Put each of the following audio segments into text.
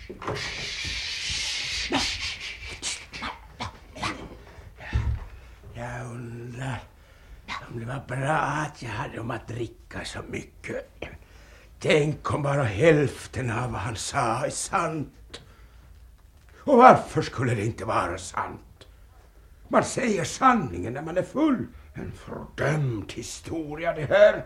Jag undrar om det var bra att jag hade om att dricka så mycket. Tänk om bara hälften av vad han sa är sant. Och varför skulle det inte vara sant? Man säger sanningen när man är full. En fördömd historia det här.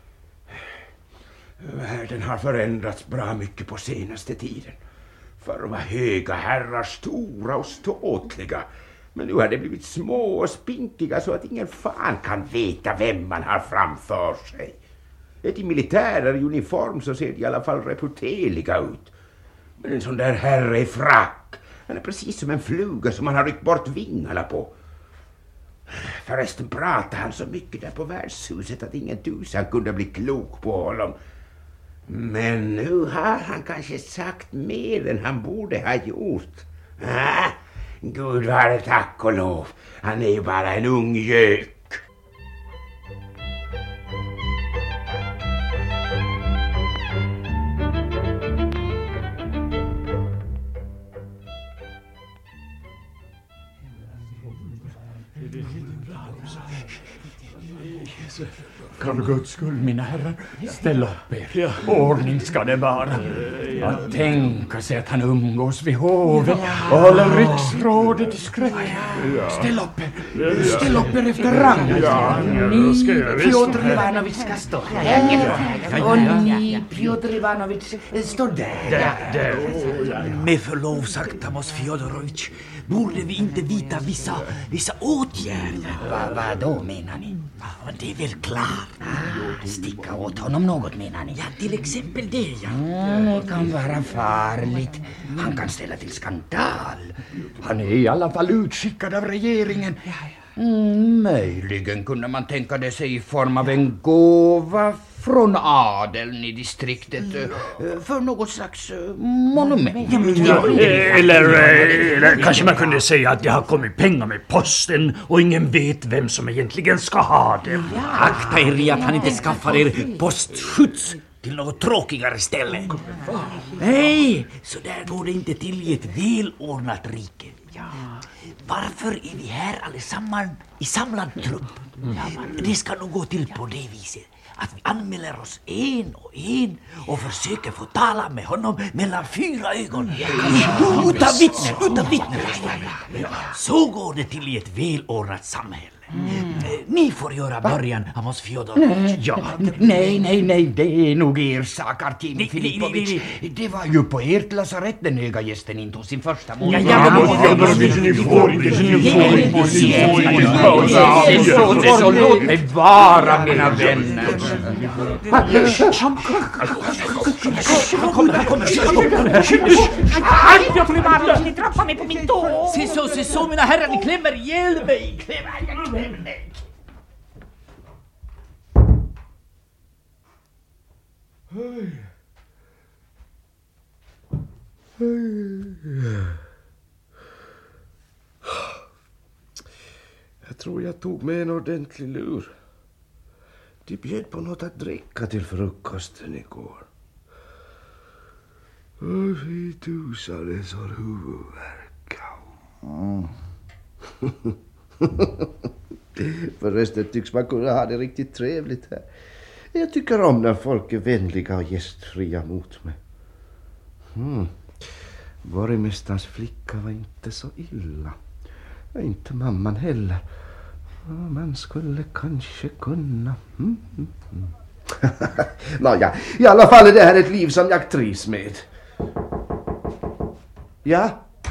Världen har förändrats bra mycket på senaste tiden. Förr var höga herrar stora och ståtliga. Men nu har det blivit små och spinkiga så att ingen fan kan veta vem man har framför sig. Är de militärer i uniform så ser de i alla fall reputerliga ut. Men en sån där herre i frack, han är precis som en fluga som man har ryckt bort vingarna på. Förresten pratade han så mycket där på värdshuset att ingen tusan kunde bli klok på honom. Men nu har han kanske sagt mer än han borde ha gjort. Gud vare tack och lov. Han är ju bara en ung gök. Kan för Guds skull, mina herrar, ställ upp er. Ordning ska det vara. Att tänka sig att han umgås vid hovet och håller riksrådet i skräck. Ställ upp er. Ställ upp er efter rang. Ni, Piotr Ivanovic, ska stå här. Och ni, Piotr Ivanovic, står där. Med förlov sagt, Amos Fjodorovic, borde vi inte vidta vissa åtgärder? Vad då menar ni? Men det är väl klart. Sticka åt honom något menar ni? Ja, till exempel det, ja. Det kan vara farligt. Han kan ställa till skandal. Han är i alla fall utskickad av regeringen. Möjligen kunde man tänka det sig i form av en gåva från adeln i distriktet för något slags monument. Eller kanske man kunde säga att det har kommit pengar med posten och ingen vet vem som egentligen ska ha det. Akta er i att han inte skaffar er postskjuts till något tråkigare ställe. Nej, så där går det inte till i ett välordnat rike. Varför är vi här allesammans i samlad trupp? Det ska nog gå till på det viset att vi anmäler oss en och försöker få tala med honom mellan 4 ögon. Utan vittnen. Så går det till i ett välordnat samhälle. Ni får göra början, Amos Fjodorovic. Nej, det är nog er sak, Artemi Filipovic. Det var ju på ert lasarett den höga gästen intog sin första månad. Så låt mig vara, mina vänner. Han kommer. Ni trampar mig på min tå. Se så, mina herrar, ni klämmer ihjäl mig. Jag tror jag tog med en ordentlig lur. De bjöd på något att dricka till frukosten igår. Och fy tusan, det så huvudvärk. Förresten tycks man kunna ha det riktigt trevligt här. Jag tycker om när folk är vänliga och gästfria mot mig. Borgmästarens flicka var inte så illa. Och inte mamman heller. Man skulle kanske kunna... Nåja, i alla fall är det här ett liv som jag trivs med. Ja?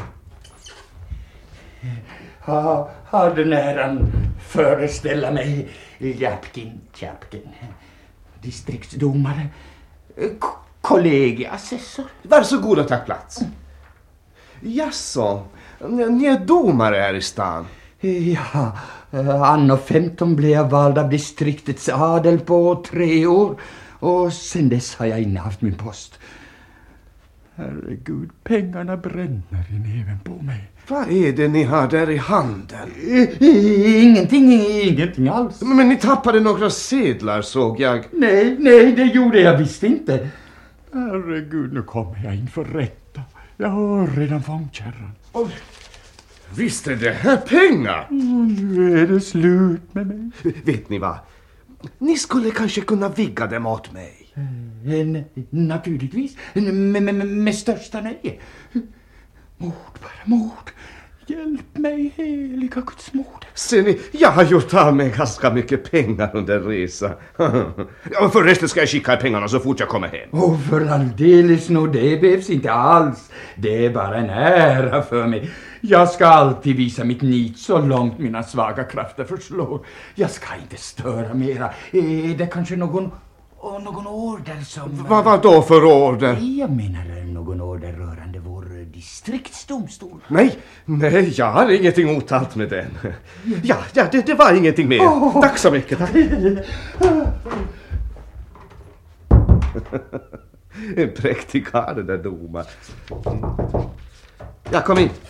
Har den äran föreställa mig Japkin, distriktsdomare, kollegiassessor. Varsågod och ta plats. Jaså, ni är domare här i stan. Ja, anno 15 blev jag vald av distriktets adel på 3 år och sen dess har jag innehaft min post. Herregud, pengarna bränner i näven på mig. Vad är det ni har där i handen? Ingenting alls. Men ni tappade några sedlar, såg jag. Nej, det gjorde jag visst inte. Herregud, nu kommer jag inför rätta. Jag har redan fångkärran. Visst är det här pengar? Nu är det slut med mig. Vet ni vad? Ni skulle kanske kunna vigga dem åt mig. Naturligtvis. Med största nöje. Mord, bara mord. Hjälp mig, heliga Guds moder. Ser ni, jag har gjort av med ganska mycket pengar under resan. Ja, förresten ska jag skicka pengarna så fort jag kommer hem. För alldeles nog, det behövs inte alls. Det är bara en ära för mig. Jag ska alltid visa mitt nit så långt mina svaga krafter förslår. Jag ska inte störa mera. Är det kanske någon order som... Vad då för order? Jag menar någon order rörande vår distriktsdomstol. Nej, jag har ingenting otalt med den. Ja, det var ingenting mer. Tack så mycket, tack. En präktig karl, det där domaren. Ja, kom in.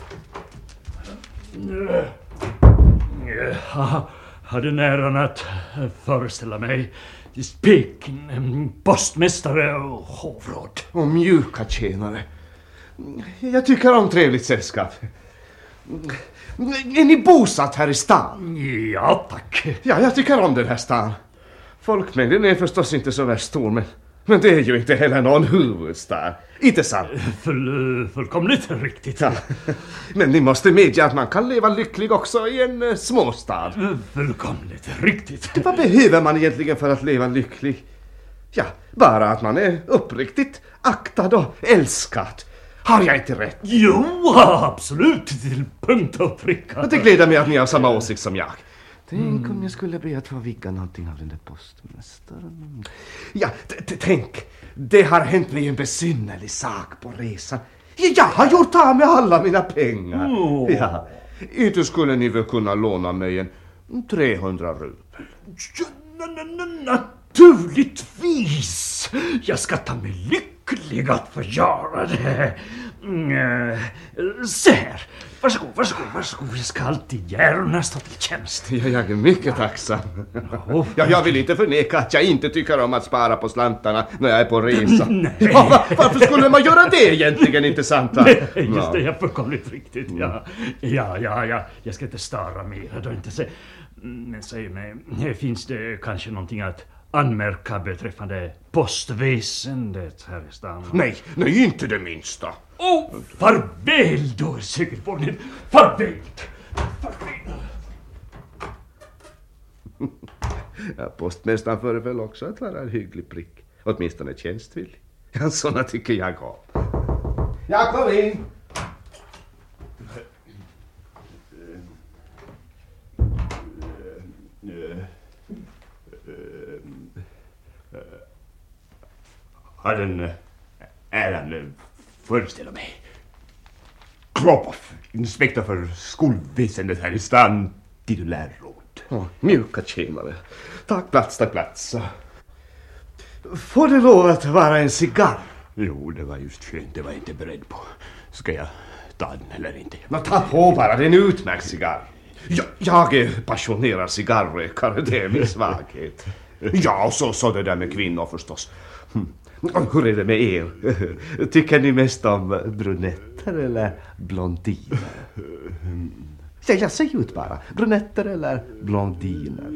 Jag hade näran att föreställa mig Peking, postmästare och hovråd. Och mjuka tjänare. Jag tycker om trevligt sällskap. Är ni bosatt här i stan? Ja, tack. Ja, jag tycker om den här stan. Folkmängden är förstås inte så värst stor, men det är ju inte heller någon huvudstad. Inte sant? Fullkomligt riktigt. Ja. Men ni måste medge att man kan leva lycklig också i en småstad. Fullkomligt riktigt. Vad behöver man egentligen för att leva lycklig? Ja, bara att man är uppriktigt aktad och älskad. Har jag inte rätt? Jo, absolut. Till punkt och pricka. Det gläder mig att ni har samma åsikt som jag. Tänk om jag skulle be att få vigga någonting av den där postmästaren. Ja, tänk. Det har hänt mig en besynnerlig sak på resan. Jag har gjort av med alla mina pengar. Ja. Inte skulle ni väl kunna låna mig en 300 rubel. Naturligtvis. Jag ska ta mig lycklig att få göra det. Se här. Varsågod. Jag ska alltid gärna stå till tjänst. Ja, jag är mycket tacksam. Ja, jag vill inte förneka att jag inte tycker om att spara på slantarna när jag är på resa. Nej. Ja, varför skulle man göra det egentligen, inte sant? Just det är fullkomligt riktigt. Ja, jag ska inte störa mer då inte. Men säg mig, finns det kanske någonting att anmärka beträffande postväsendet här i stan? Nej, inte det minsta. Farväl då, segelborgen. Farväl. Ja, postmästaren föreföll också att vara en hygglig prick. Åtminstone tjänstvillig. Ja, såna tycker jag om. Ja, kom in. Har den äran föreställa mig. Kropoff, inspektor för skolväsendet här i stan, titulärråd. Mjuka tjänare. Tack plats. Får det lov att vara en cigarr? Jo, det var just skönt, det var jag inte beredd på. Ska jag ta den eller inte? Ta på bara, det är en utmärkt cigarr. Jag är passionerad cigarrrökare, det är min svaghet. Ja, och så det där med kvinnor förstås. Hur är det med er? Tycker ni mest om brunetter eller blondiner? Ja, säg ut bara. Brunetter eller blondiner?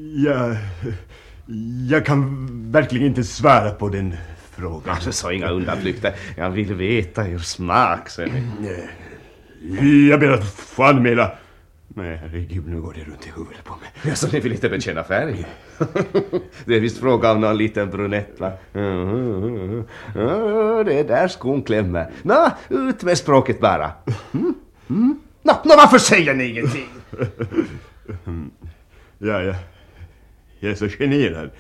Jag kan verkligen inte svara på den frågan. Alltså, så inga undanflykter. Jag vill veta er smak. Jag ber att få anmäla. Nej, herregud, nu går det runt i huvudet på mig. Ja, så ni vill inte bekänna färg? Det är visst fråga om någon liten brunett, va? Det är där skon klämmer. Ut med språket bara. Varför säger ni ingenting? Jag är så generad.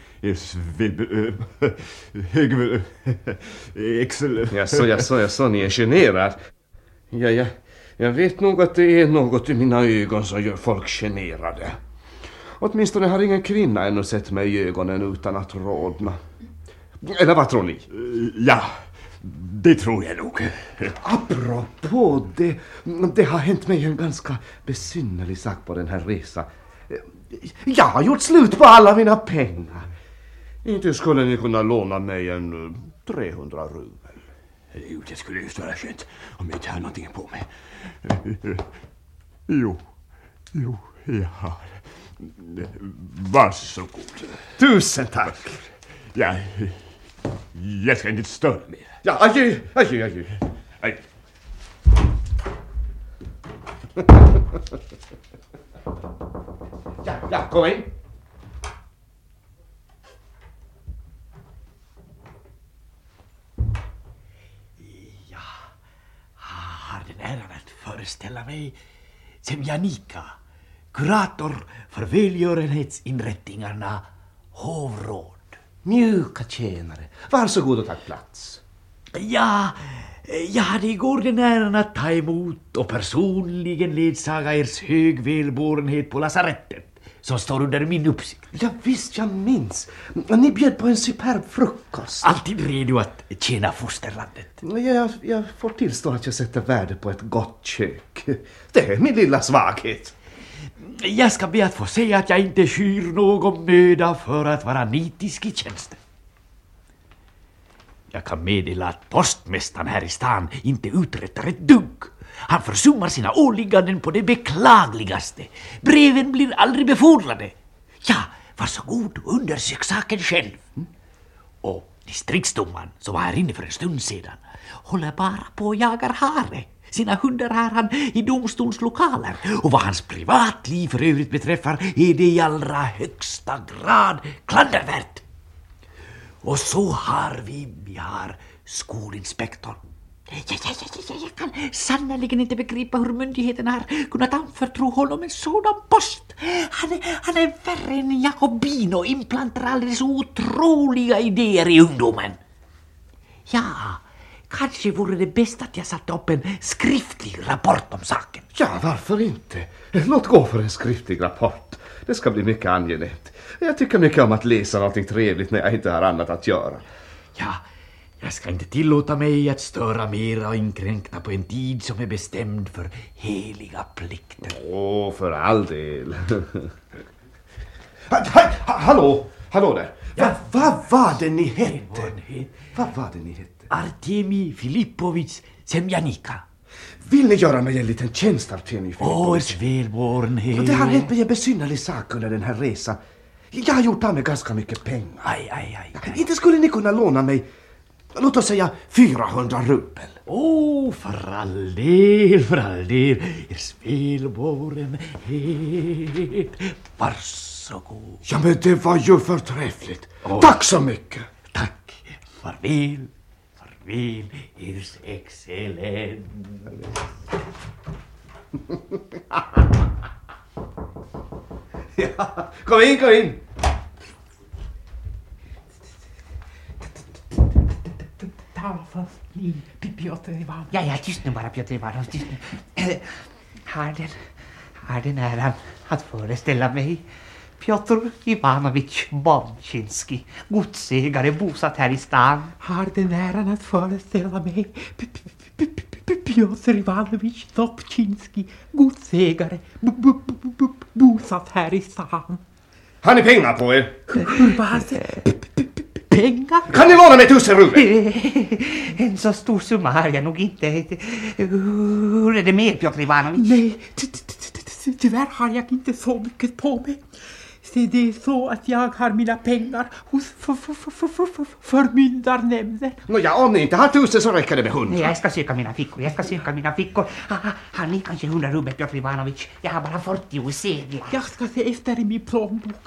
Jaså, ni är generad. Jag vet nog att det är något i mina ögon som gör folk generade. Åtminstone har ingen kvinna ännu sett mig i ögonen utan att rodna. Eller vad tror ni? Ja, det tror jag nog. Apropå det har hänt mig en ganska besynnerlig sak på den här resan. Jag har gjort slut på alla mina pengar. Inte skulle ni kunna låna mig en 300 rubel. Jo, det skulle just vara skönt om jag inte har någonting på mig. Jo, jag har. Varsågod. Tusen tack. Jag ska inte störa mer. Ja, adjö. Adjö. Ja, kom in. Har den äran att föreställa mig Semjanika, kurator för välgörenhetsinrättningarna hovråd. Mjuka tjänare. Varsågod och tack plats. Ja, jag hade igår den äran att ta emot och personligen ledsaga ers hög välbårenhet på lasarettet som står under min uppsikt. Ja visst, jag minns. Ni bjöd på en superb frukost. Alltid redo att tjäna fosterlandet. Jag får tillstå att jag sätter värde på ett gott kök. Det är min lilla svaghet. Jag ska be att få säga att jag inte skyr någon möda för att vara nitisk i tjänsten. Jag kan meddela att postmästaren här i stan inte uträttar ett dugg. Han försummar sina åligganden på det beklagligaste. Breven blir aldrig befordrade. Ja, varsågod och undersök saken själv. Och distriktsdomaren som var här inne för en stund sedan håller bara på och jagar hare. Sina hundar har han i domstolslokaler. Och vad hans privatliv för övrigt beträffar är det i allra högsta grad klandervärt. Och så har vi skolinspektorn. Jag kan sannoliken inte begripa hur myndigheterna har kunnat anförtro honom en sådan post. Han är värre än Jakobin och implanterar alldeles otroliga idéer i ungdomen. Ja, kanske vore det bäst att jag satte upp en skriftlig rapport om saken. Ja, varför inte? Låt gå för en skriftlig rapport. Det ska bli mycket angenämt. Jag tycker mycket om att läsa något trevligt när jag inte har annat att göra. Ja, jag ska inte tillåta mig att störa mera och inkränkta på en tid som är bestämd för heliga plikter. Åh, för all del. Hallå där. Ja. Vad var det ni hette? Artemi Filippovich Semjanika. Vill ni göra mig en liten tjänst, Artemi Filippovich? Välvårenhet. Det har hänt mig en besynnerlig sak under den här resan. Jag har gjort av med ganska mycket pengar. Aj. Inte skulle ni kunna låna mig, låt oss säga 400 rubel. För all del. Ers välvårenhet. Varsågod. Ja, men det var ju förträffligt. Tack så mycket. Tack. Farväl, ers excellens. Ja, kom in. Piotr Ivan. Ja, tyst nu bara, Piotr Ivan. Har den äran att föreställa mig Piotr Ivanovich Bolchinski, godsägare bosatt här i stan. Har den äran att föreställa mig Piotr Ivanovich Dobchinski, godsägare bosatt här i stan. Har ni pengar på er? Pengar? Kan ni låna mig 1000 rubel? En så stor summa har jag nog inte. Hur är det med, Piotr Ivanovich? Nej, tyvärr har jag inte så mycket på mig. Så det är så att jag har mina pengar hos förmyndarnämnden. Nåja, om ni inte har 1000 så räcker det med 100. Nej, jag ska söka mina fickor. Har ni kanske 100 rubel, Piotr Ivanovich? Jag har bara 40 sedlar. Jag ska se efter i min plånbok.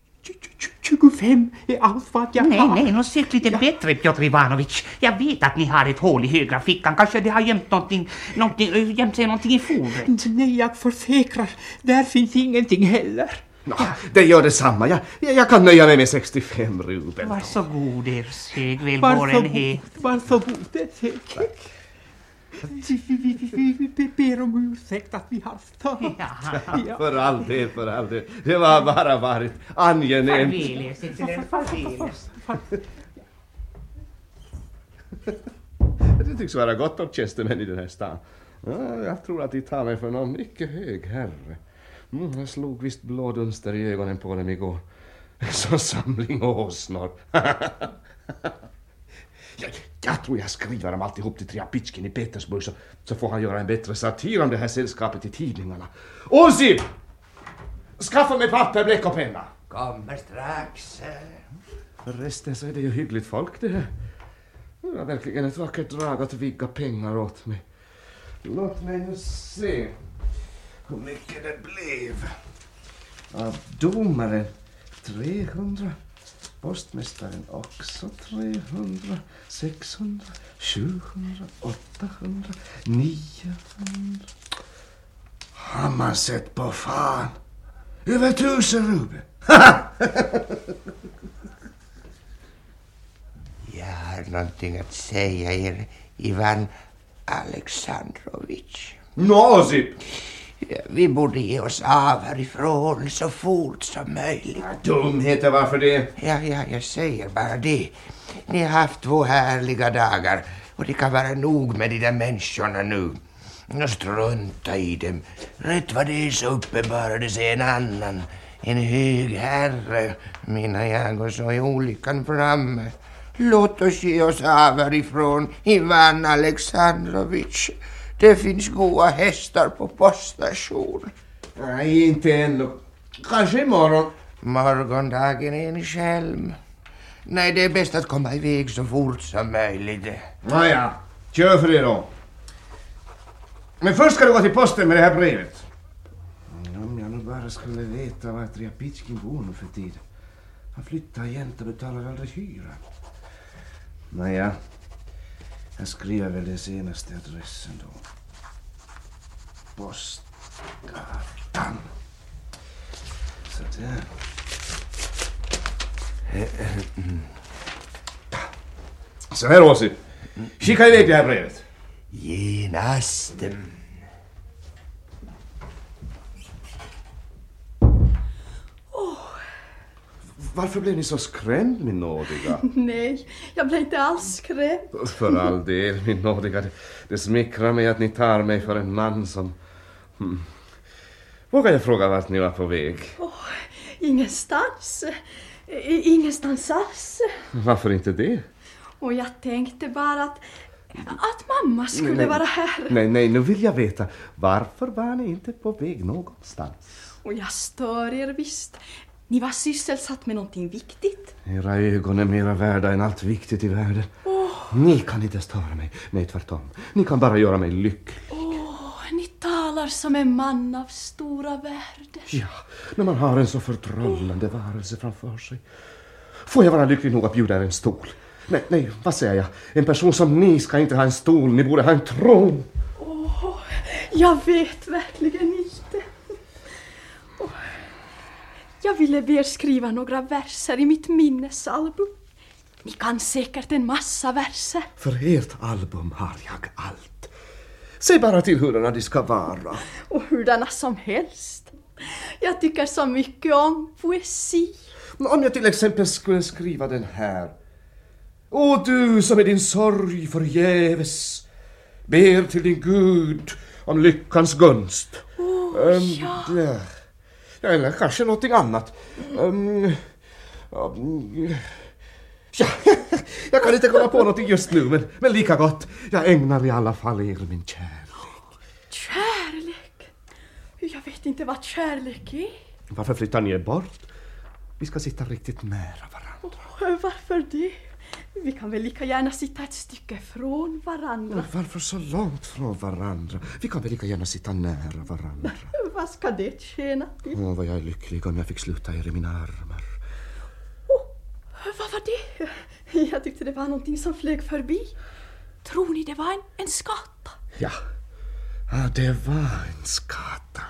25 är allt vad jag har. Nej, sök lite bättre, Piotr Ivanovich. Jag vet att ni har ett hål i högra fickan. Kanske det har gömt sig någonting i fodret. Nej, jag försäkrar. Där finns ingenting heller. Det gör detsamma. Jag kan nöja mig med 65 rubel. Varsågod, ers hög välbårenhet. Varsågod, det är säkert. Vi ber om ursäkt att vi har stört. Ja. För all del. Det var bara varit angenämt. Farväl. Det tycks vara gott om tjänstemän i den här stan. Ja, jag tror att de tar mig för någon mycket hög herre. Jag slog visst blådunster i ögonen på dem igår. Så samling åsnor. Jag tror jag skriver om alltihop till Triapitjkin i Petersburg så får han göra en bättre satir om det här sällskapet i tidningarna. Osip! Skaffa mig papper, bläck och penna. Kommer strax. Förresten så är det ju hyggligt folk det här. Det är verkligen ett vackert drag att vigga pengar åt mig. Låt mig nu se hur mycket det blev. Av domaren 300. Postmästaren också 300, 600, 700, 800, 900. Har man sett på fan? Över 1000 rubel. Jag har någonting att säga er, Ivan Alexandrovich. Osip! Vi borde ge oss av härifrån så fort som möjligt. Dumheter, varför det? Ja, jag säger bara det. Ni har haft 2 härliga dagar och det kan vara nog med de där människorna nu. Strunta i dem. Rätt vad det är så uppenbarade sig en annan. En hög herre, menar jag, och så är olyckan framme. Låt oss ge oss av härifrån, Ivan Alexandrovich. Det finns goda hästar på poststation. Nej, inte ännu. Kanske imorgon. Morgondagen är en skälm. Nej, det är bäst att komma iväg så fort som möjligt. Nåja, kör för det då. Men först ska du gå till posten med det här brevet. Om jag nu bara skulle veta var Triapitjkin bor nu för tiden. Han flyttar igen och betalar aldrig hyra. Nåja, jag skriver väl den senaste adressen då. Postgatan. Så där. Så här, Åsi. Skicka iväg det här brevet. Genast. Varför blev ni så skrämd, min nådiga? Nej, jag blev inte alls skrämd. För all del, min nådiga. Det smickrar mig att ni tar mig för en man som... Vågar jag fråga vart ni var på väg? Ingenstans. Ingenstans alls. Varför inte det? Och jag tänkte bara att mamma skulle vara här. Nej, nu vill jag veta. Varför var ni inte på väg någonstans? Och jag stör er visst. Ni var sysselsatt med någonting viktigt. Era ögon är mera värda än allt viktigt i världen. Ni kan inte störa mig. Nej, tvärtom. Ni kan bara göra mig lycklig. Ni talar som en man av stora värden. Ja, när man har en så förtrollande varelse framför sig. Får jag vara lycklig nog att bjuda er en stol? Nej, vad säger jag? En person som ni ska inte ha en stol. Ni borde ha en tron. Jag vet verkligen inte. Jag ville be er skriva några verser i mitt minnesalbum. Ni kan säkert en massa verser. För ert album har jag allt. Säg bara till hurdana de ska vara. Och hurdana som helst. Jag tycker så mycket om poesi. Om jag till exempel skulle skriva den här. Åh, du som är din sorg förgäves, ber till din Gud om lyckans gunst. Ja. Eller kanske någonting annat. Ja, jag kan inte komma på någonting just nu, men lika gott. Jag ägnar i alla fall er min kärlek. Kärlek? Jag vet inte vad kärlek är. Varför flyttar ni er bort? Vi ska sitta riktigt nära varandra. Varför det? Vi kan väl lika gärna sitta ett stycke från varandra. Varför så långt från varandra? Vi kan väl lika gärna sitta nära varandra. Vad ska det tjäna till? Vad jag är lycklig om jag fick sluta er i mina armar. Vad var det? Jag tyckte det var någonting som flög förbi. Tror ni det var en skata? Ja, det var en skata.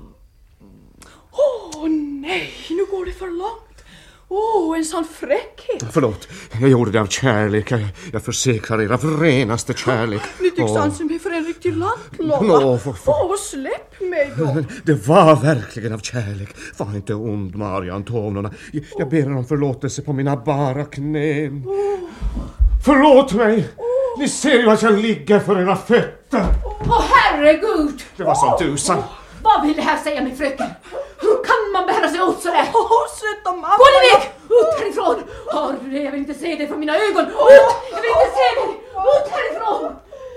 Nej, nu går det för långt. En sån fräckhet. Förlåt, jag gjorde det av kärlek. Jag försäkrar er av renaste kärlek. Ni tycks anse mig för en riktig lantlåda. Släpp mig då. Det var verkligen av kärlek. Var inte ond, Maria Antonovna. Jag ber er om förlåtelse på mina bara knän. Förlåt mig. Ni ser ju att jag ligger för era fötter. Herregud. Det var som tusan. Vad vill det här säga min fröken? Hur kan man bära sig åt sådär? Söta mamma! Gå dig iväg! Ut härifrån! Hör du det? Jag vill inte se dig från mina ögon! Ut! Jag vill inte se dig! Ut härifrån!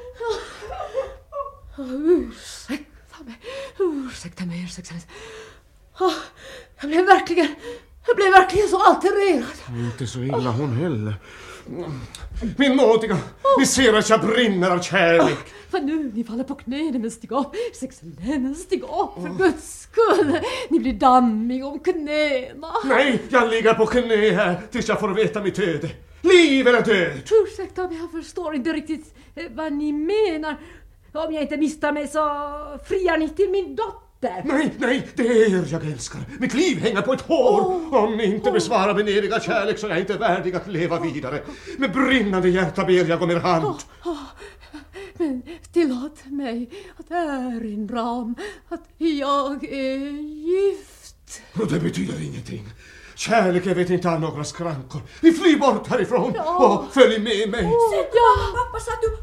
Ursäkta mig, excellens. Jag blev verkligen så altererad. Inte så illa hon heller. Min nådiga, ni ser att jag brinner av kärlek. För nu, ni faller på knä, men stig upp. Excellens, stig upp, för Guds skull. Ni blir dammig om knäna. Nej, jag ligger på knä här tills jag får veta mitt öde. Liv eller död. Ursäkta, men jag förstår inte riktigt vad ni menar. Om jag inte misstar mig så friar ni till min dotter. Nej, det är er jag älskar. Mitt liv hänger på ett hår. Om ni inte besvarar min eviga kärlek så är jag inte värdig att leva vidare. Med brinnande hjärta ber jag om er hand. Men tillåt mig att erinra om att jag är gift. Och det betyder ingenting. Kärleken vet inte av några skrankor. Vi flyr bort härifrån och följ med mig. Pappa, sa du...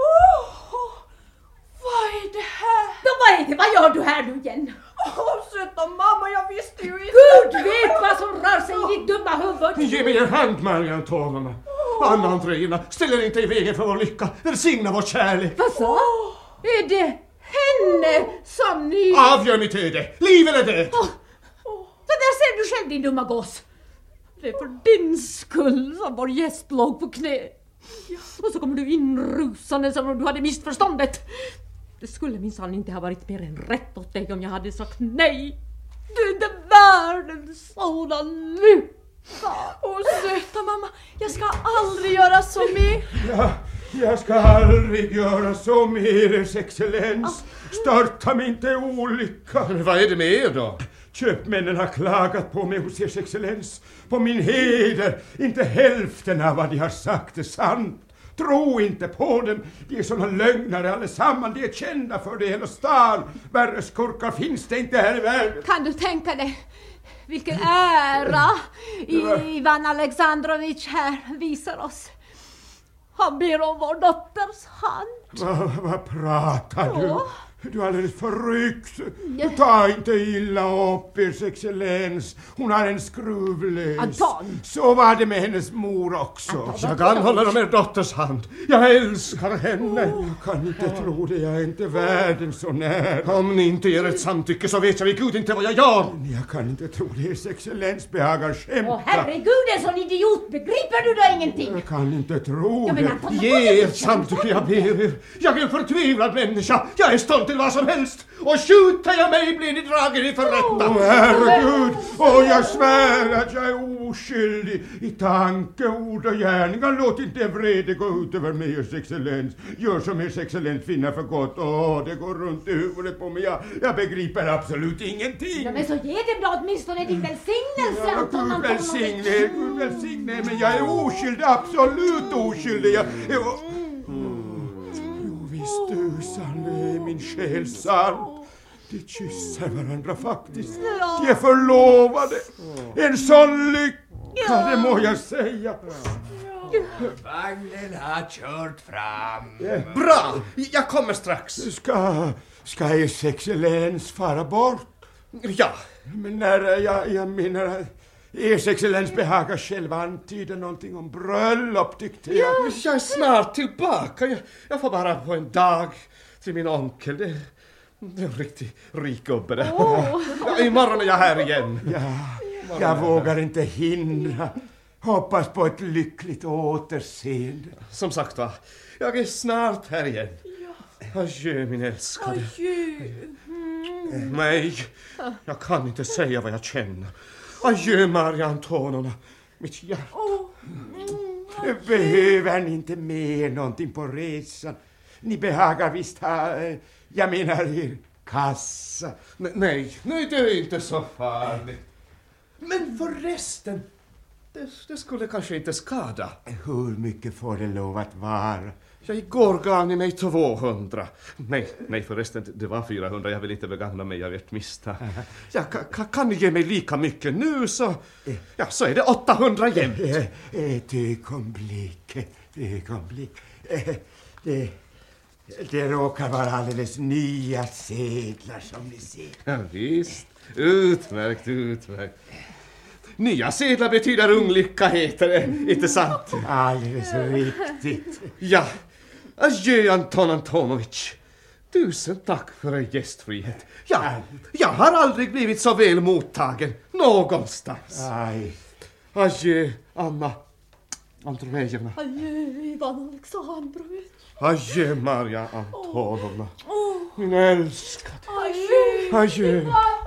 Vad är det här? Vad är det? Vad gör du här nu igen? Söta mamma, jag visste ju inte. Gud vet vad som rör sig i ditt dumma huvud. Ge mig en hand, Maria Antonovna. Anna Andreevna, ställ er inte i vägen för vår lycka. Välsigna vår kärlek. Vad så? Är det henne som ni... Avgör mitt öde. Liv eller död. Så där ser du själv, din dumma gås. Det är för din skull som vår gäst låg på knä. Och så kommer du inrusande som om du hade missförståndet. Det skulle minsann inte ha varit mer än rätt åt dig om jag hade sagt nej. Du är inte värd en sådan lycka. Söta mamma, jag ska aldrig göra så mer. Ja, jag ska aldrig göra så mer, Ers excellens. Störta mig inte i olycka. Vad är det med er då? Köpmännen har klagat på mig hos Ers excellens. På min heder. Inte hälften av vad de har sagt är sant. Tro inte på dem. De är såna lögnare allesammans. De är kända för det hela stan. Värre skurkar finns det inte här i världen. Kan du tänka dig vilken ära Ivan Alexandrovich här visar oss? Han ber om vår dotters hand. Vad pratar du? Du är alldeles förryckt. Ta inte illa upp, Ers excellens. Hon har en skruvlös. Anton! Så var det med hennes mor också. Jag anhåller om er dotters hand. Jag älskar henne. Jag kan inte tro det. Jag är inte världen så nära. Om ni inte ger ett samtycke så vet jag vid Gud inte vad jag gör. Jag kan inte tro det. Ers excellens behagar skämta. Herregud, en sån idiot. Begriper du då ingenting? Jag kan inte tro det. Ge ert samtycke, jag ber er. Jag är en förtvivlad människa. Jag är stolt till vad som helst. Och skjuter jag mig blir ni dragen inför rätta. Herregud. Jag svär att jag är oskyldig i tanke, ord och gärningar. Låt inte vrede gå ut över mig, Ers excellens. Gör som Ers excellens finner för gott. Det går runt i huvudet på mig. Jag begriper absolut ingenting. Ja, men så ge dem då åtminstone din välsignelse, Anton Antonovich. Gud välsigne, men jag är oskyldig, absolut oskyldig. Visst du, Sanne, är min själ sann. De kysser varandra faktiskt. De är förlovade. En sån lycka, det må jag säga. Vagnen har kört fram. Bra, jag kommer strax. Ska Ers excellens fara bort? Ja. Men när jag menar... Ers excellens behagar själv antyda någonting om bröllop, tyckte jag. Ja, jag är snart tillbaka. Jag får bara på en dag till min onkel. Det är en riktigt rik gubbe där. Imorgon är jag här igen. Jag vågar inte hindra. Hoppas på ett lyckligt återseende. Som sagt va, jag är snart här igen. Adjö min älskade. Adjö. Nej, jag kan inte säga vad jag känner. Adjö Maria Antonovna, mitt hjärta. Behöver ni inte mer någonting på resan? Ni behagar visst ha, jag menar er kassa. Nej, det är inte så farligt. Men förresten, det skulle kanske inte skada. Hur mycket får det lov att vara? Igår gav ni mig 200. Nej förresten, det var 400. Jag vill inte begagna mig av ert misstag. Kan ni ge mig lika mycket nu så är det 800 jämt. Ett ögonblick. Det råkar vara alldeles nya sedlar som ni ser. Ja, visst. Utmärkt. Nya sedlar betyder unglycka, heter det. Inte sant? Alldeles riktigt. Ja. Adjö, Anton Antonovich. Tusen tack för er gästfrihet. Ja, jag har aldrig blivit så väl mottagen någonstans. Aj. Adjö, Anna Andrejevna. Adjö, Ivan Alexandrovich. Adjö, Maria Antonovna. Min älskade. Adjö. Adjö.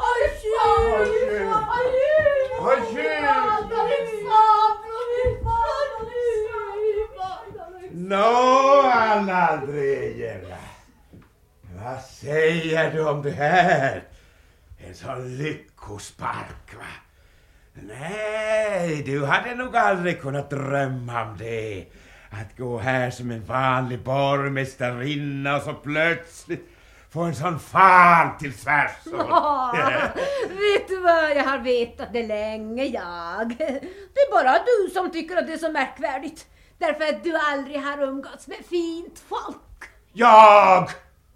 Nå, Anna Andrejevna. Vad säger du om det här? En sån lyckospark, va? Nej, du hade nog aldrig kunnat drömma om det. Att gå här som en vanlig borgmästarinna och så plötsligt få en sån fan till svärsor. Vet du vad, jag har vetat det länge, jag. Det är bara du som tycker att det är så märkvärdigt. Därför att du aldrig har umgåtts med fint folk. Jag?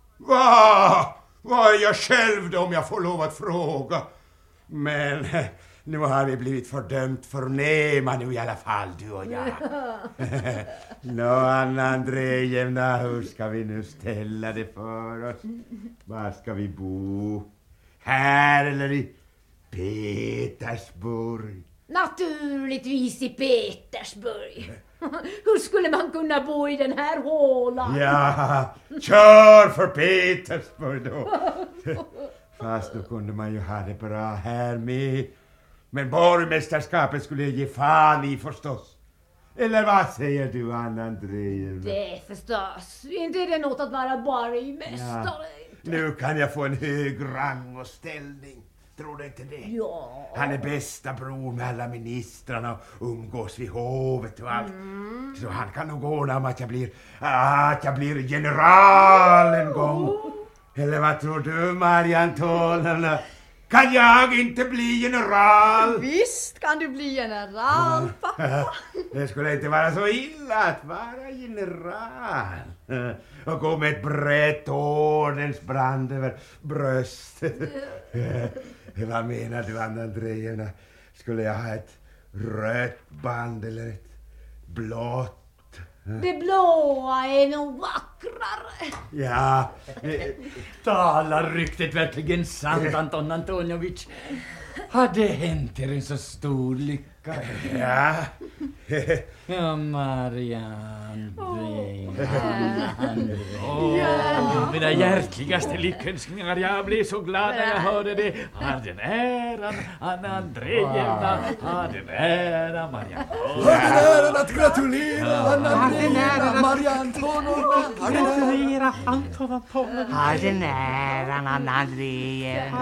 Vad är jag själv då, om jag får lov att fråga? Men nu har vi blivit fördömt förnäma nu i alla fall, du och jag. Nå, Anna Andrejevna, hur ska vi nu ställa det för oss? Var ska vi bo? Här eller i Petersburg? Naturligtvis i Petersburg. Hur skulle man kunna bo i den här hålan? Ja, kör för Petersburg då. Fast då kunde man ju ha det bra här med. Men borgmästerskapet skulle jag ge fan i förstås. Eller vad säger du, Anna Andrejevna? Det förstås. Inte är det något att vara borgmästare. Ja. Nu kan jag få en hög rang och ställning. Tror du inte det? Ja. Han är bästa bror med alla ministrarna och umgås vid hovet och allt. Så han kan nog ordna om att jag blir general en gång. Eller vad tror du, Maria Antonovna? Kan jag inte bli general? Visst kan du bli general, pappa. Det skulle inte vara så illa att vara general. Och gå med ett brett ordensbrand över bröstet. Vad menar du, Anna Andrejevna? Skulle jag ha ett rött band eller ett blått? Det blåa är nog vackrare. Ja. Talar ryktet verkligen sant, Anton Antonovich? Har det hänt er en så stor lycka? Ja. Ja, Marianne. Mina hjärtligaste lyckönskningar. Jag blev så glad när jag hörde det. Har den äran, Anna Andrejevna. Har den äran, Marianne. Har den äran att gratulera, Anna Andrejevna, Marianne Antonovna. Gratulera, Anton Antonovich. Har den äran, Anna Andrejevna.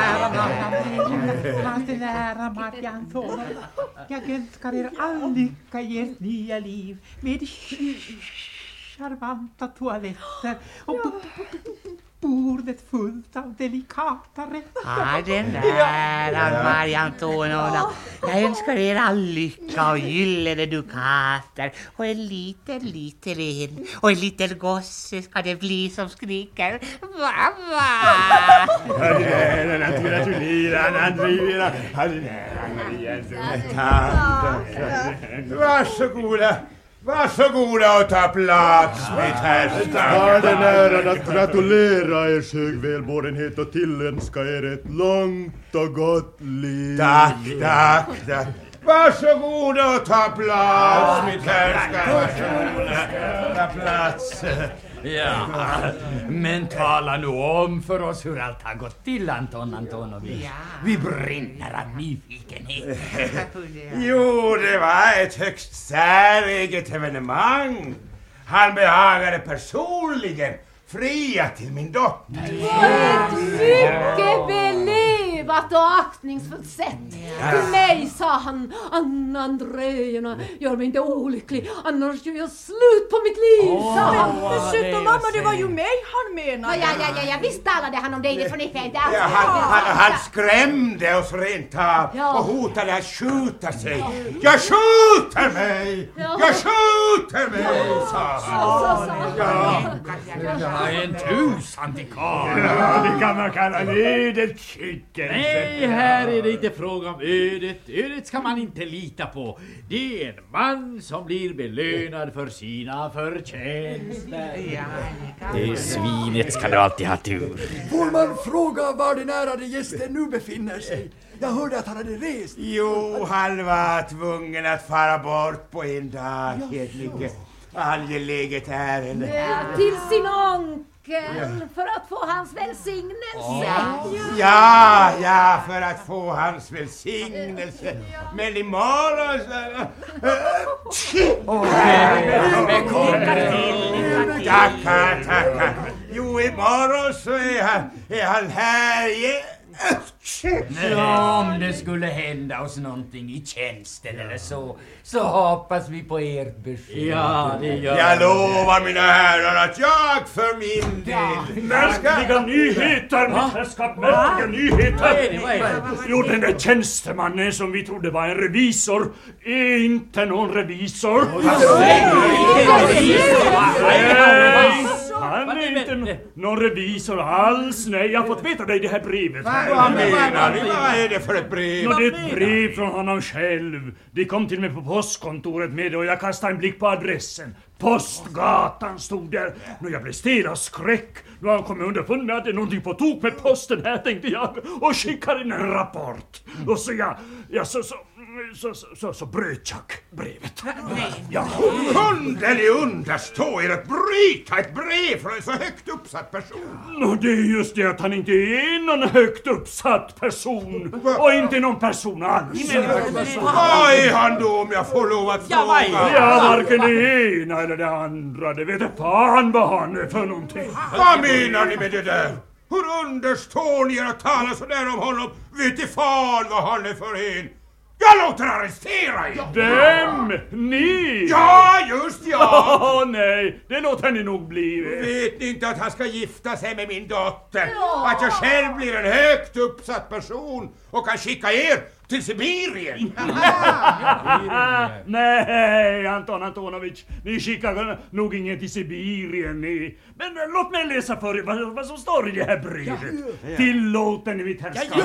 Har den äran, Marianne Antonovna. Jag önskar er all lycka i ert nya liv med charmanta toaletter och bordet fullt av delikata rätter. Ja, den där, Maria Antonovna. Jag önskar er all lycka och gyllene dukater och en liten ren och en liten gosse ska det bli som skriker mamma. Gratulerar, Andrejevna. Varsågoda och ta plats, mitt hästar. Har den äran att gratulera ers högvälbårenhet och tillönska er ett långt och gott liv. Tack. Varsågoda och ta plats, mitt hästar. Varsågoda, ta plats. Ja, men tala nu om för oss hur allt har gått till, Anton Antonovich. Ja. Vi brinner av nyfikenhet. Jo, det var ett högst säreget evenemang. Han behagade personligen fria till min dotter. Ett mycket belevande lovat och aktningsfullt sätt. Till mig sa han, Anna Andreevna, gör mig inte olycklig, annars gör jag slut på mitt liv, sa han. Men söta mamma, det var ju mig han menade. Ja, visst talade han om dig, det förnekar jag inte alls. Han skrämde oss rent av och hotade att skjuta sig. Jag skjuter mig! Jag skjuter mig, sa han. Ja, en tusantikar. Ja, det kan man kalla ödet kycken. Nej, här är det inte fråga om ödet. Ödet ska man inte lita på. Det är en man som blir belönad för sina förtjänster. Det svinet ska du alltid ha tur. Får man fråga var den ärade gästen nu befinner sig? Jag hörde att han hade rest. Jo, han var tvungen att fara bort på en dag. Helt mycket angeläget ärende. Till sin onkel för att få hans välsignelse. Ja, för att få hans välsignelse. Men imorgon så... Tackar. Jo, imorgon så är han här igen. Ja, om det skulle hända oss någonting i tjänsten eller så hoppas vi på ert besked. Ja, det gör jag lovar mina herrar att jag för min del... Märkliga nyheter, mitt herrskap, märkliga nyheter. Vad är det? Jo, den där tjänstemannen som vi trodde var en revisor är inte någon revisor. Han är inte någon revisor alls. Nej, jag har fått veta dig det här brevet. Vad menar ni? Vad är det för ett brev? Det är ett brev från honom själv. De kom till mig på postkontoret med det och jag kastade en blick på adressen. Postgatan stod där. Nu jag blev stel av skräck. Nu har han kommit underfund med att det är någonting på tok med posten här, tänkte jag. Och skickade in en rapport. Och så bröt jag brevet. Ja, kunde ni understå er att bryta ett brev från en så högt uppsatt person? Det är just det att han inte är någon högt uppsatt person. Och inte någon person alls. Vad är han då, om jag får lov att fråga? Ja, varken det ena eller det andra. Det vet fan vad han är för någonting. Vad menar ni med det där? Hur understår ni er att tala så där om honom? Vet ni fan vad han är för en? Jag låter arrestera er! Vem? Ni? Ja, just ja! Nej, det låter ni nog bli. Vet ni inte att han ska gifta sig med min dotter? Att jag själv blir en högt uppsatt person och kan skicka er till Sibirien? Nej, Anton Antonovich, ni skickar nog ingen till Sibirien. Men låt mig läsa för er vad som står i det här brevet. Tillåter ni mitt herrskap?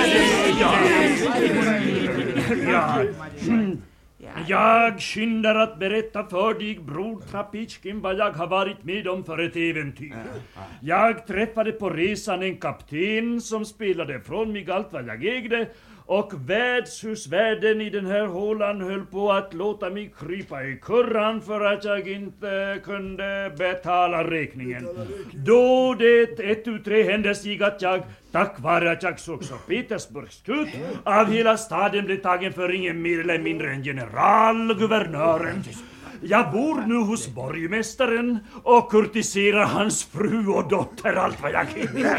Jag skyndar att berätta för dig, bror Trapichkin, vad jag har varit med om för ett äventyr. Jag träffade på resan en kapten som spelade från mig allt vad jag ägde, och värdshusvärden i den här hålan höll på att låta mig krypa i kurran för att jag inte kunde betala räkningen. Då det 1 ut 3 hände sig att jag, tack vare att jag såg så Petersburgs ut, av hela staden blev tagen för ingen mer eller mindre än generalguvernören. Jag bor nu hos borgmästaren och kurtiserar hans fru och dotter allt vad jag hinner.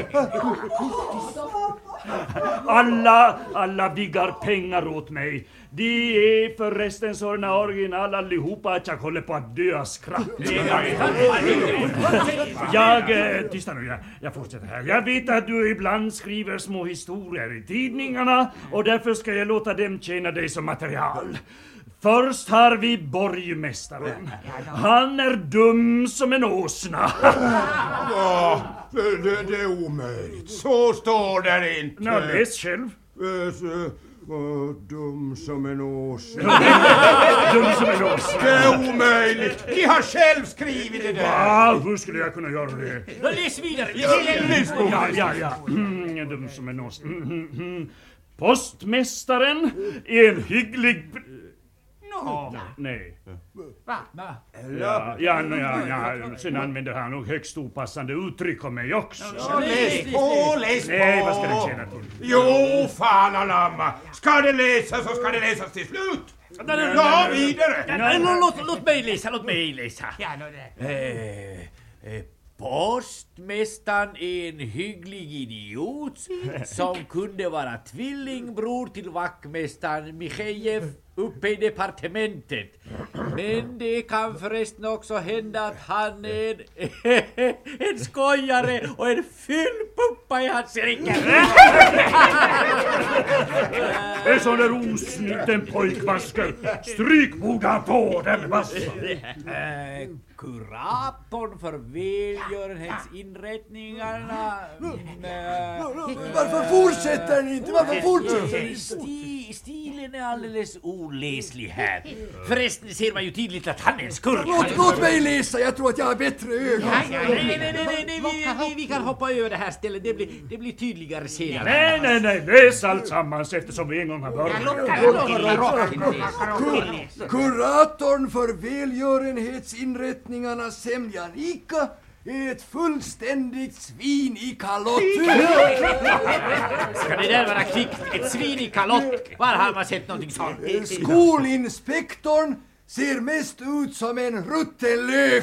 Alla viggar pengar åt mig. De är förresten sådana original allihopa att jag håller på att dö av skratt. Tysta nu, jag fortsätter här. Jag vet att du ibland skriver små historier i tidningarna och därför ska jag låta dem tjäna dig som material. Först har vi borgmästaren. Han är dum som en åsna. Ja, det är omöjligt. Så står det inte. Nå, läs själv. Dum som en åsna. Dum som en åsna. Det är omöjligt. Ni har själv skrivit det där. Ja, hur skulle jag kunna göra det? Då läs vidare. Ja. Dum som en åsna. Postmästaren är en hygglig... Nej. Va? Ja, sen använder han nog högst opassande uttryck om mig också. Läs på. Nej, vad ska det tjäna till? Jo, fan anamma. Ska det läsas så ska det läsas till slut. Ja, vidare. Låt mig läsa. Postmästaren är en hygglig idiot som kunde vara tvillingbror till vaktmästaren Michajev uppe i departementet. Men det kan förresten också hända att han är en skojare och en fyllpuppa i hans rike. En sån där osnitten pojkvasker. Stryk boga på den vassen. Kuratorn för välgörenhetsinrättningarna. Varför fortsätter ni inte? Varför fortsätter ni? Stilen är alldeles oläslig här. Förresten ser man ju tydligt att han är en skurk. Låt mig läsa, jag tror att jag har bättre ögon. Nej, vi kan hoppa över det här stället. Det blir tydligare senare. Nej, läs allt sammans eftersom vi en gång har börjat. Kuratorn för välgörenhetsinrättningarna Semjanika är ett fullständigt svin i kalott. Ska det där vara kvickt? Ett svin i kalott? Var har man sett någonting sånt? Skolinspektorn ser mest ut som en rutten lök.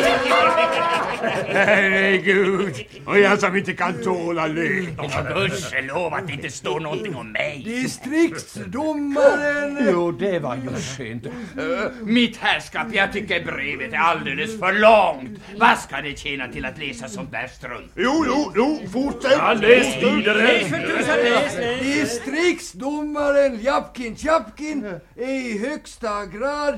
Herregud, och jag som inte kan tåla lök. Gudskelov att det inte står någonting om mig. Distriktsdomaren. Jo, det var ju skönt. Mitt herrskap, jag tycker brevet är alldeles för långt. Vad ska det tjäna till att läsa sånt där strunt? Jo, fortsätt. Ja, läs vidare. Distriktsdomaren Japkin är i högsta grad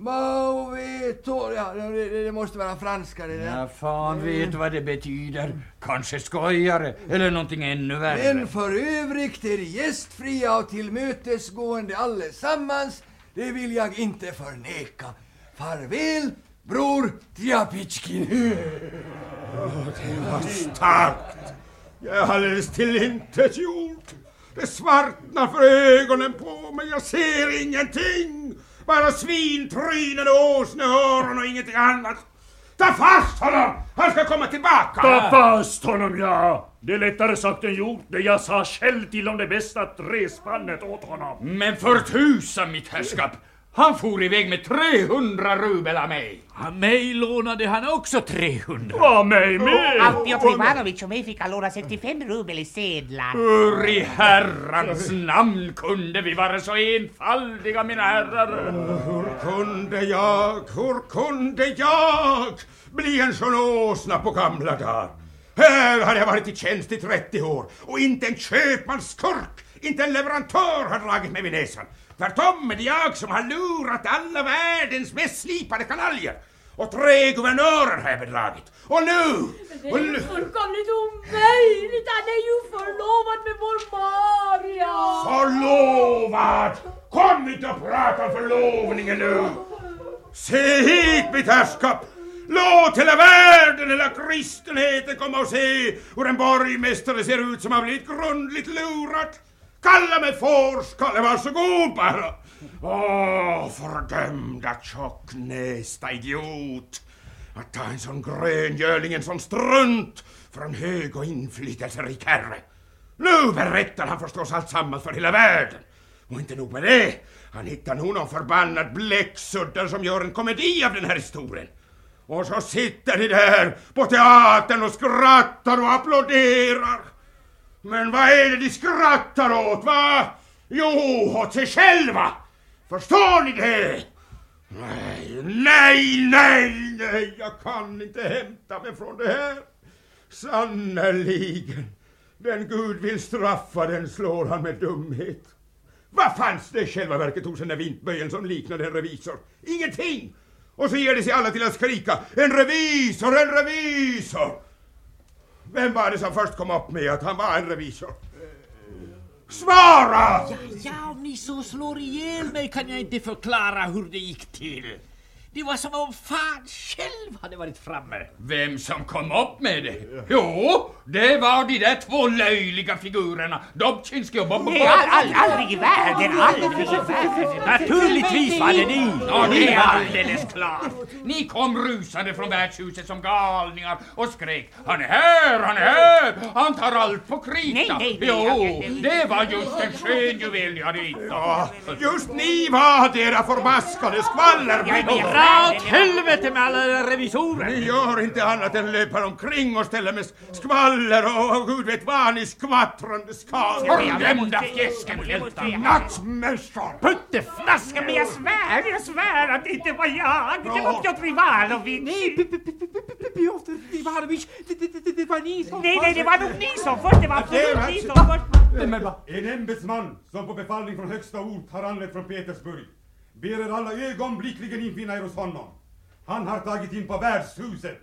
det måste vara franska det där. Ja, fan vet vad det betyder. Kanske skojare eller någonting ännu värre. Men för övrigt är gästfria och tillmötesgående allesammans. Det vill jag inte förneka. Farväl, bror Tjapitjkin. Det var starkt. Jag är alldeles tillintetgjord. Det svartnar för ögonen på mig. Jag ser ingenting. Bara svintrynen och åsneöron och ingenting annat. Ta fast honom! Han ska komma tillbaka! Ta fast honom, ja! Det är lättare sagt än gjort. Det jag sa själv till om det bästa träspannet åt honom. Men för tusan, mitt herrskap! Han for iväg med 300 rubel av mig. Mig lånade han också 300. Ja, mig med. Allt Piotr Ivanovic och mig fick han låna 65 rubel i sedlar. Hur i herrans namn kunde vi vara så enfaldiga, mina herrar? Hur kunde jag bli en sån åsna på gamla dagar? Här har jag varit i tjänst i 30 år och inte en köpmansskurk, inte en leverantör har dragit mig vid näsan. Tvärtom är det jag som har lurat alla världens mest slipade kanaljer. Och 3 guvernörer har jag bedragit. Och nu... Det är fullkomligt omöjligt. Han är ju förlovad med vår Maria. Förlovad? Kom inte och prata om förlovningen nu. Se hit, mitt herrskap. Låt hela världen, hela kristenheten komma och se hur en borgmästare ser ut som har blivit grundligt lurat. Kalla mig fårskalle, varsågod bara. Fördömda tjocknästa idiot. Att ta en sån gröngöling, en sån strunt för en hög och inflytelserik herre. Nu berättar han förstås allt sammans för hela världen. Och inte nog med det. Han hittar nog någon förbannad bläcksuddare som gör en komedi av den här historien. Och så sitter de där på teatern och skrattar och applåderar. Men vad är det de skrattar åt, va? Jo, åt sig själva. Förstår ni det? Nej, jag kan inte hämta mig från det här. Sannoliken. Den Gud vill straffa, den slår han med dumhet. Vad fanns det i själva verket hos den där vintböjen som liknade en revisor? Ingenting! Och så ger det sig alla till att skrika, en revisor, en revisor! Vem var det som först kom upp med att han var en revisor? Svara! Ja, om ni så slår ihjäl mig kan jag inte förklara hur det gick till. Det var som om fan själv hade varit framme. Vem som kom upp med det? Jo, det var de där två löjliga figurerna. Dobczynski och Bob. Nej, aldrig i världen, aldrig i världen. Naturligtvis var det ni. Ja, det är alldeles klart. Ni kom rusade från värdshuset som galningar och skrek: han är här, han är här, han tar allt på krita. Jo, det var just en skön juvel jag hade hittat. Just ni var era förbaskade skvallerbäddor. Dra åt helvete med alla revisorer. Ni gör inte annat än löper omkring och ställer med skvaller och gud vet vad ni skvattrande skal. Förglömda fjäskenhjältar. Nattmästare. Putteflaska, men jag svär att det inte var jag. Det var Piotr Ivanovic. Nej, Piotr Ivanovic, det var ni som... Nej, det var nog ni som först. Det var absolut ni som först. En ämbetsman som på befallning från högsta ort har anlänt från Petersburg ber er alla ögonblickligen infinna er hos honom. Han har tagit in på värdshuset.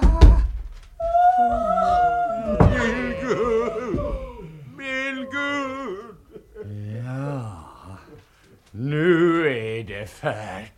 Min Gud! Ja, nu är det färdigt.